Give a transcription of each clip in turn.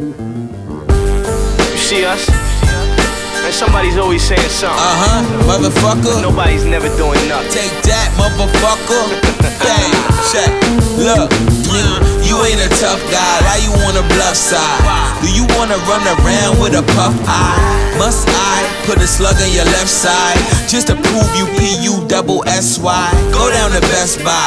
You see us? Man, somebody's always saying something. Motherfucker. But nobody's never doing nothing. Take that, motherfucker. Hey, check. Look, nigga, you ain't a tough guy. Why you wanna bluff side? Do you wanna run around with a puff eye? Must I put a slug on your left side just to prove you P-U-double-S-Y? Go down to Best Buy.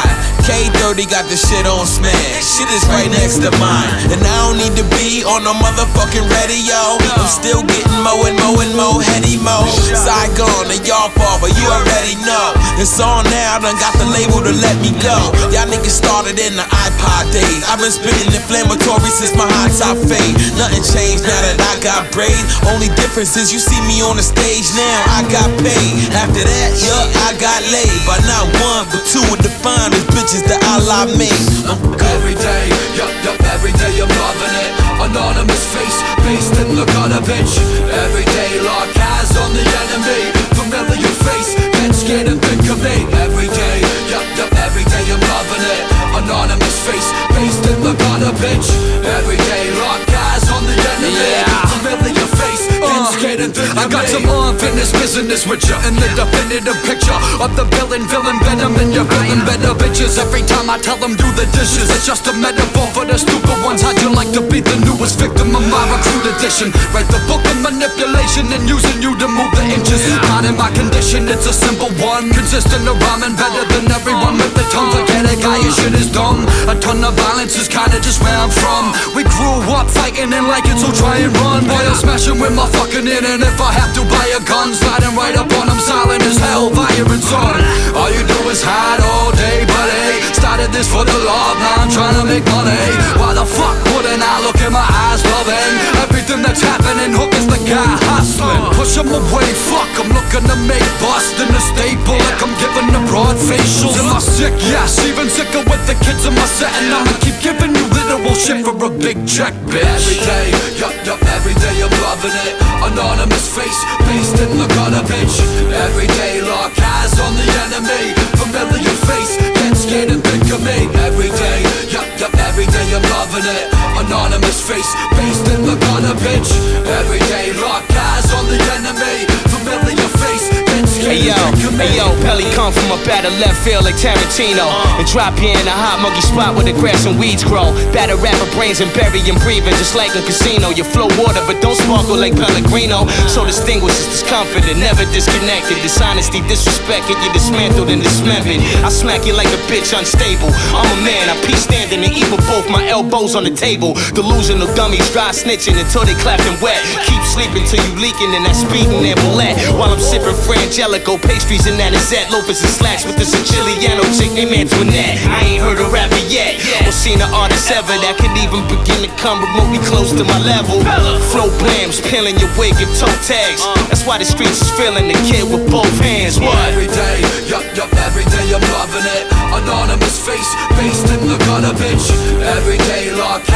K30 got the shit on smash. Shit is right next to mine, and I don't need to be on no motherfucking radio. I'm still getting mo and mo and mo, heady mo. Saigon and y'all fall, but you already know it's on now. Done got the label to let me go. Y'all niggas started in the iPod days. I've been spitting inflammatory since my high top fade. Nothing changed now that I got braids. Only difference is you see me on the stage now. I got paid. After that, I got laid. But not one, but two of the finest bitches that Allah made. Every day, every day I'm loving it. Anonymous face, based in the gutter, bitch. Every day, lock eyes on the enemy. Familiar face, get scared and think of me. Every day, every day I'm loving it. Anonymous face, based in the gutter, bitch. Every day, lock eyes on the enemy. Familiar face, get scared and think of me. I got some unfinished business with ya, and the definitive picture of the villain venom, and you're feeling better, bitches. Every time I tell them do the dishes, it's just a metaphor for the stupid ones. How'd you like to be the newest victim of my recruit edition? Write the book of manipulation and using you to move the inches. Not in my condition, it's a simple one, consistent of rhyming better than everyone with the tongue. Forget it, guy, your shit is dumb. A ton of violence is kinda just where I'm from. We grew up fighting and like it, so try and run. Boy, I'm smashing with my fucking in, and if I have to buy a gun, sliding right up on them, silent as hell, violence on. All you do is hide all day, buddy. Started this for the love, now I'm trying to make money. Why the fuck wouldn't I look in my eyes, loving everything that's happening? Hook is the guy hustling. Push him away, fuck, I'm looking to make bust in the staple, like I'm giving the broad facials. Am I sick? Yes, even sicker with the kids in my set, and I'ma keep giving you literal shit for a big check, bitch. Every day, every day I'm loving it. Anonymous face, based in the gutter, bitch. Every day, lock eyes on the enemy. Familiar face, get scared and think of me. Every day, every day I'm loving it. Anonymous face, based in the gutter, bitch. Every day, lock eyes on the enemy. Familiar face, get scared and think of me. Hey yo, Pelly come from up out of left field like Tarantino, and drop you in a hot muggy spot where the grass and weeds grow. Batter rapper brains and bury and breathing just like a casino. You flow water but don't sparkle like Pellegrino. So distinguished is discomforted, never disconnected. Dishonesty, disrespected, you dismantled and dismembered. I smack you like a bitch unstable. I'm a man, I peace standing and eat with both my elbows on the table. Delusional dummies dry snitching until they clapping wet. Keep sleeping till you leaking in that speeding their bullet. While I'm sipping Frangelico pastries and anisette, loafers and slacks with the Siciliano chick named Antoinette. I ain't heard a rapper yet, or seen an artist ever that could even begin to come remotely close to my level. Flow blams, peeling your wig and toe tags. That's why the streets is feeling the kid with both hands. What? Every day, every day I'm loving it. Anonymous face, based in the gutter, bitch. Every day, lock